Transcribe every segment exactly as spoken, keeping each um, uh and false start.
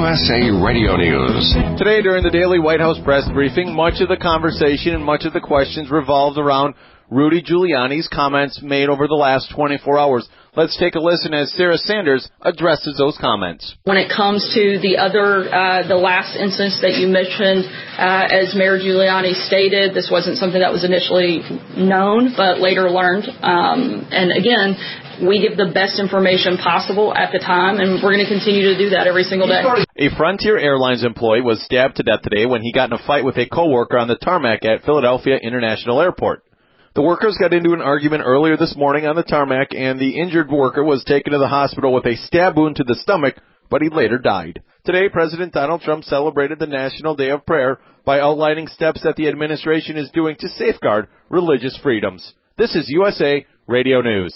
S A Radio News. Today during the daily White House press briefing, much of the conversation and much of the questions revolved around Rudy Giuliani's comments made over the last twenty-four hours. Let's take a listen as Sarah Sanders addresses those comments. When it comes to the other, uh, the last instance that you mentioned, uh, as Mayor Giuliani stated, this wasn't something that was initially known, but later learned. Um, and again, we give the best information possible at the time, and we're going to continue to do that every single day. A Frontier Airlines employee was stabbed to death today when he got in a fight with a coworker on the tarmac at Philadelphia International Airport. The workers got into an argument earlier this morning on the tarmac, and the injured worker was taken to the hospital with a stab wound to the stomach, but he later died. Today, President Donald Trump celebrated the National Day of Prayer by outlining steps that the administration is doing to safeguard religious freedoms. This is U S A Radio News.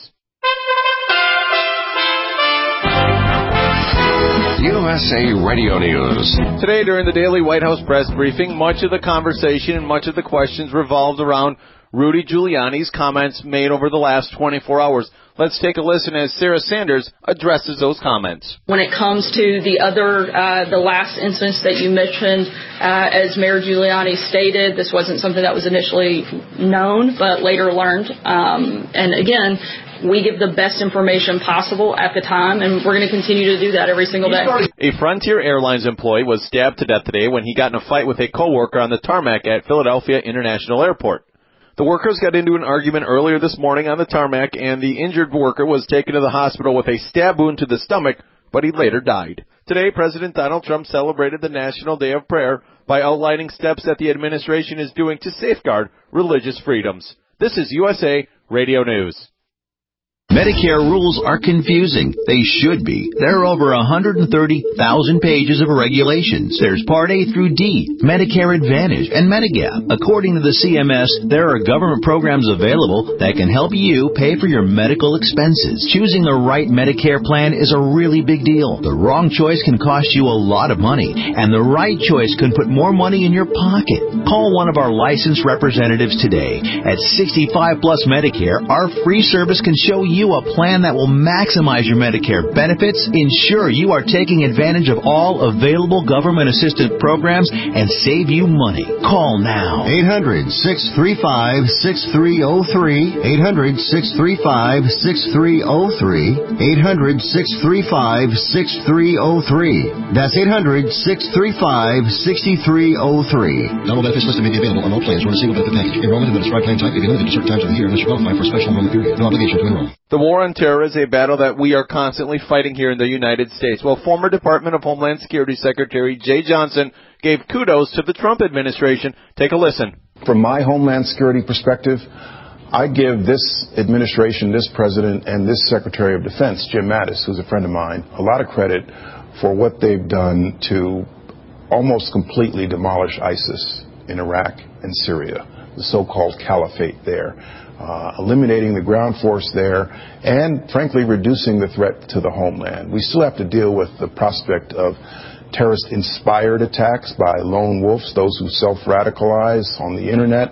U S A Radio News. Today during the daily White House press briefing, much of the conversation and much of the questions revolved around Rudy Giuliani's comments made over the last twenty-four hours. Let's take a listen as Sarah Sanders addresses those comments. When it comes to the other, uh, the last instance that you mentioned, uh, as Mayor Giuliani stated, this wasn't something that was initially known, but later learned. Um, and again, we give the best information possible at the time, and we're going to continue to do that every single day. A Frontier Airlines employee was stabbed to death today when he got in a fight with a coworker on the tarmac at Philadelphia International Airport. The workers got into an argument earlier this morning on the tarmac, and the injured worker was taken to the hospital with a stab wound to the stomach, but he later died. Today, President Donald Trump celebrated the National Day of Prayer by outlining steps that the administration is doing to safeguard religious freedoms. This is U S A Radio News. Medicare rules are confusing. They should be. There are over one hundred thirty thousand pages of regulations. There's Part A through D, Medicare Advantage, and Medigap. According to the C M S, there are government programs available that can help you pay for your medical expenses. Choosing the right Medicare plan is a really big deal. The wrong choice can cost you a lot of money, and the right choice can put more money in your pocket. Call one of our licensed representatives today. At sixty-five plus Medicare, our free service can show you a plan that will maximize your Medicare benefits, ensure you are taking advantage of all available government-assisted programs, and save you money. Call now. eight hundred, six three five, six three zero three. eight hundred, six three five, six three zero three. eight hundred, six three five, six three zero three. That's eight hundred, six three five, six three zero three. Double benefits listed may be available on all plans or in a single benefit package. Enrollment in the prescribed plan type may be limited to certain times of the year unless you qualify for a special enrollment period. No obligation to enroll. The war on terror is a battle that we are constantly fighting here in the United States. Well, former Department of Homeland Security Secretary Jeh Johnson gave kudos to the Trump administration. Take a listen. From my Homeland Security perspective, I give this administration, this president, and this Secretary of Defense, Jim Mattis, who's a friend of mine, a lot of credit for what they've done to almost completely demolish ISIS in Iraq and Syria, the so-called caliphate there. Uh, eliminating the ground force there, and frankly reducing the threat to the homeland. We still have to deal with the prospect of terrorist-inspired attacks by lone wolves, those who self-radicalize on the internet,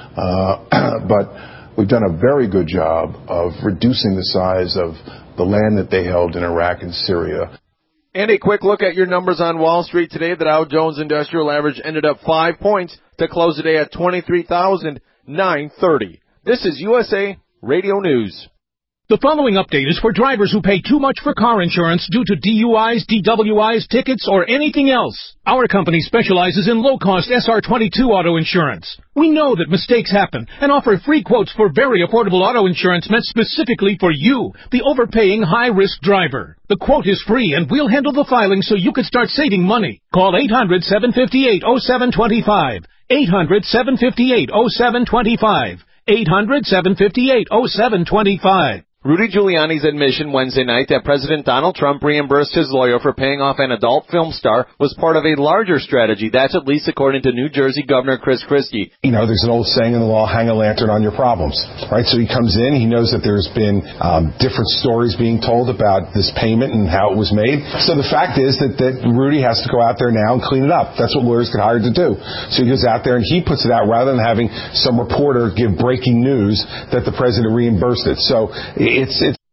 uh, but we've done a very good job of reducing the size of the land that they held in Iraq and Syria. And a quick look at your numbers on Wall Street today. The Dow Jones Industrial Average ended up five points to close the day at twenty-three thousand nine hundred thirty. This is U S A Radio News. The following update is for drivers who pay too much for car insurance due to D U Is, D W Is, tickets, or anything else. Our company specializes in low-cost S R twenty-two auto insurance. We know that mistakes happen and offer free quotes for very affordable auto insurance meant specifically for you, the overpaying high-risk driver. The quote is free, and we'll handle the filing so you can start saving money. Call eight hundred, seven five eight, oh seven two five. eight hundred, seven five eight, oh seven two five. eight hundred, seven five eight, oh seven two five. Rudy Giuliani's admission Wednesday night that President Donald Trump reimbursed his lawyer for paying off an adult film star was part of a larger strategy. That's at least according to New Jersey Governor Chris Christie. You know, there's an old saying in the law, hang a lantern on your problems, right? So he comes in, he knows that there's been um, different stories being told about this payment and how it was made. So the fact is that, that Rudy has to go out there now and clean it up. That's what lawyers get hired to do. So he goes out there and he puts it out rather than having some reporter give breaking news that the president reimbursed it. So it's it's